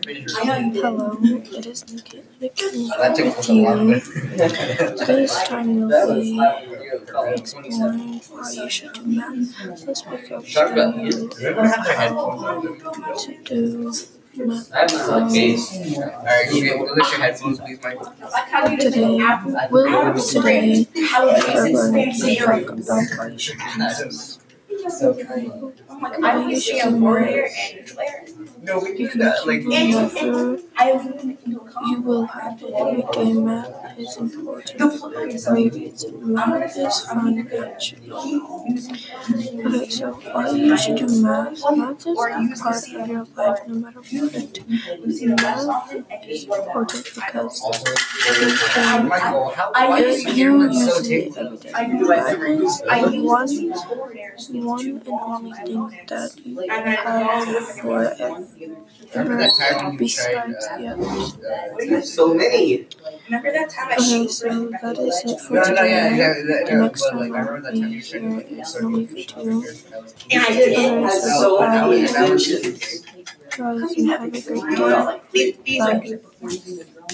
Hello, it is Nikki with you. This time we'll be exploring why you should do math. This week I'll show you how to do math. Today we're going to talk about why you should do math. Why you should do math. You will have it every day. Math is important. Maybe it's math is fun actually. Okay, so why you should do math? Math is a part of your life no matter what. Math is important because you use it every day. Math is one and only thing that you have forever besides the others. There's so many. Okay, so that is it for today. The next time I'll be here is in a week or two. Okay, so goodbye. Guys, and have a great day. Bye.